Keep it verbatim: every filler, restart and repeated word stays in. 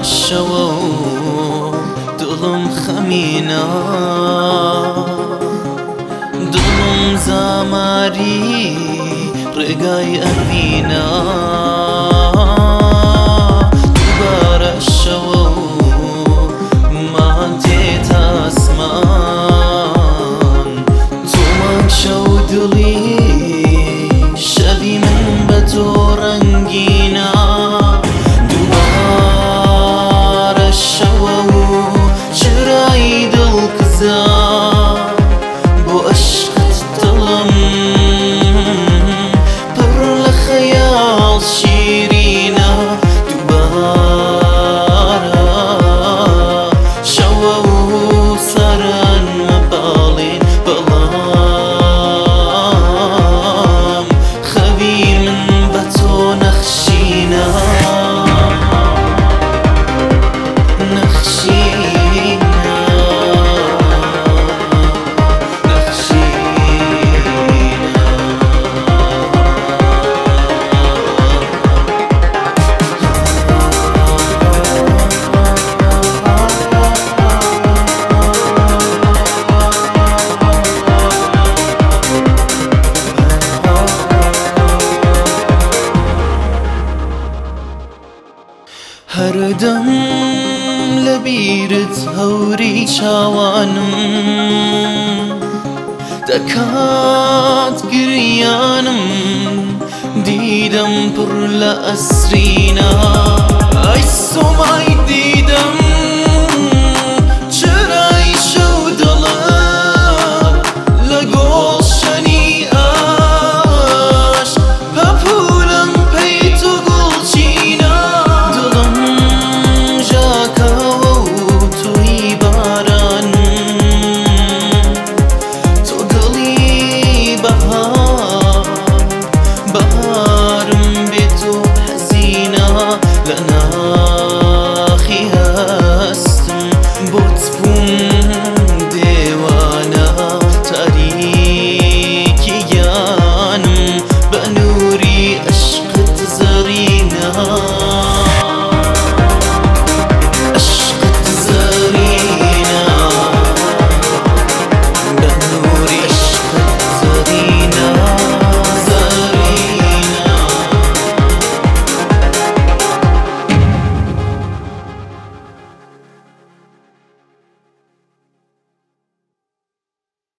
شەوە و دڵم خەمینە دڵم زاماری ڕێگای ئەڤینە دووبارە شەوە و مان تێتە ئاسمان تۆمان شەو دڵی شەوی من بە تۆ ڕەنگینە دووبارە شەوە و چرای دڵکزە بۆ عەشقت دڵم پڕ لە خەیاڵ شیرینە دووبارە شەوە و سەران مەباڵێن بەڵام خەوی من بە تۆ نەخشینە هەردەم لە بیرت هەوری چاوانم دەکات گریانم دیدەم پڕ لە ئەسرینە ئەی سۆمای دی